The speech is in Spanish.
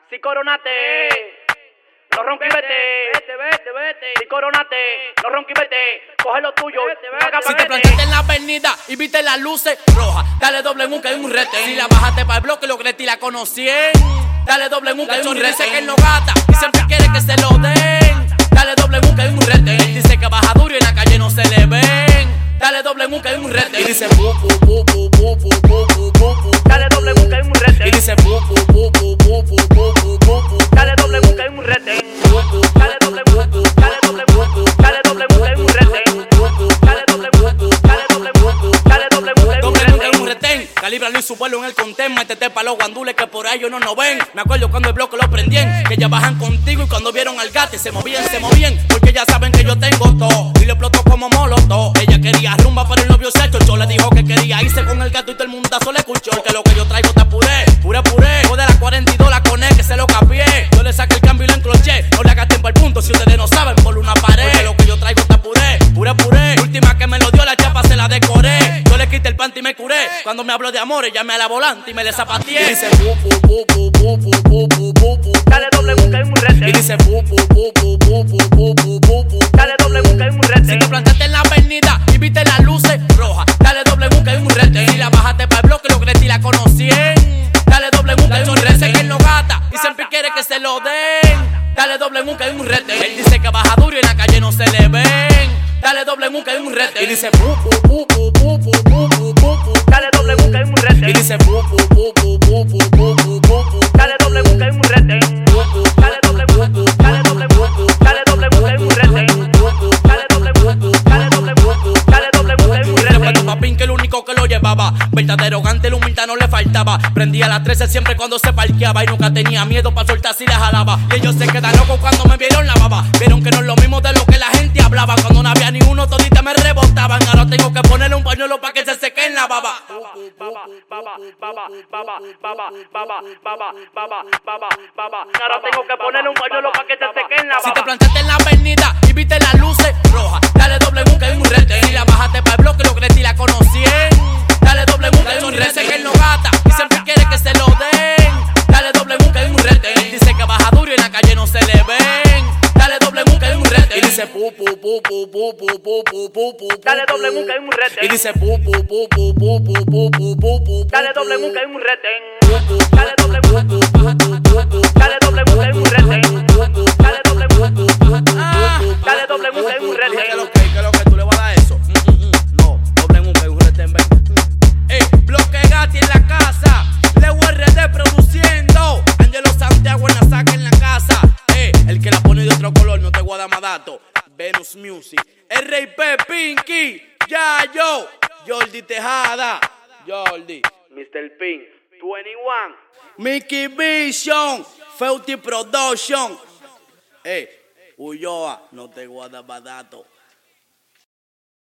Si coronate, no ronqui y vete. Si coronate, no ronqui y vete. Coge lo tuyo, paga Si te plantaste en la avenida y viste las luces rojas, dale doble en un que hay un rete. Si la bajaste para el bloque, lo que la conocien. Dale doble en un que hay un rete. Dice que él no gata y siempre quiere que se lo den. Dale doble en un que hay un rete. Él dice que baja duro y en la calle no se le ven. Dale doble en un que hay un rete. Y dice pu pu pu pu pu pu pu pu. Dale doble en un que hay un rete. Y dice pu pu pu pu pu pu pu pu. Dale doble en un que hay un rete. Dale doble en un, dale doble en un, dale doble en un que hay un rete. Dale doble en un, dale doble en un, dale doble en un que hay un Doble en rete. un retén, calíbralo y su vuelo en el contén. Métete pa' los guandules que por ahí ellos no nos ven. Me acuerdo cuando el bloque lo prendían, que ya bajan contigo y cuando vieron al gate se movían, porque ya saben que yo tengo todo. Y lo explotó como molotov. Ella quería rumba pero el novio se chochó. Le dijo que quería irse con el gato y todo el mundazo le escuchó. Que lo que yo traigo está puré. O de la 42 la coné que se lo capié. Yo le saqué el cambio y lo encroché. No le hagas tiempo al punto si ustedes no saben por una pared. Porque lo que yo traigo está puré. Última que me lo dio la chapa se la decoré. Yo le quité el panty y me curé. Cuando me habló de amores llamé a la volante y me le zapateé. Y dice pu pu pu pu pu pu pu pu pu. Dale doble en un que hay un rete. Y dice pu pu pu pu pu pu pu pu pu. Dale doble en un que hay un rete. Si te plantaste en la avenida y viste las luces rojas, dale doble en un que hay un rete. Si la bajaste para el bloque, lo que la conocien. Dale doble en un que hay un rete. Dice que él no gata y siempre quiere que se lo den. Dale doble en un que hay un rete. Él dice que baja duro y en la calle no se le ven. Dale doble en un que hay un rete. Y dice pu pu pu pu pu pu pu pu pu. Dale doble en un que hay un rete. Y dice pu pu pu pu pu pu pu pu pu. Dale doble en un que hay un rete. Dale doble en un, dale doble en un, dale doble en un que hay un rete. Dale doble en un, dale doble en un, dale doble en un que hay un rete. Respeto papín que el único que lo llevaba. Verdadero gante, la humildad no le faltaba. Prendía las 13 siempre cuando se parqueaba. Y nunca tenía miedo para soltar si la jalaba. Y ellos se quedan locos cuando me vieron la baba. Vieron que no es lo mismo de lo que la gente hablaba. Cuando no había ni uno todita me rebotaban. Ahora tengo que ponerle un pañuelo para que se seque en la baba. Ahora tengo que ponerle un pañuelo para que te seque en la Si te baba. plantaste en la avenida y viste las luces rojas, dale doble en un que hay un rete. Si la bajaste para el bloque, lo que la conocien. Dale doble en un que hay un rete. Dice que él no gata y siempre quiere que se lo den. Dale doble en un que hay un rete. Él dice que baja duro y en la calle no se le ven. Dale doble en un que hay un rete. Y dice pu pu pu pu pu pu pu pu pu pu. Dale doble en un que hay un rete. Y dice pu pu pu pu pu pu pu pu pu pu. Dale doble en un que hay un rete. Dale doble en un, dale doble en un que hay un rete. Dale doble en un, dale doble en un que hay un rete. ¿Qué es lo que tú le vas a dar eso? No, doble en un que hay un rete en vez. Bloque Gatti en la casa. Leo RD produciendo. Angelo Santiago en la saca en la casa. El que la pone de otro color no te voy a dar más datos. Venus Music. R.I.P. Pinky. Ya yo. Jordi Tejada. Jordi. Mr. Pink, 21. Mickey Vision. Feuti Production. Ulloa, no te voy a dar más datos.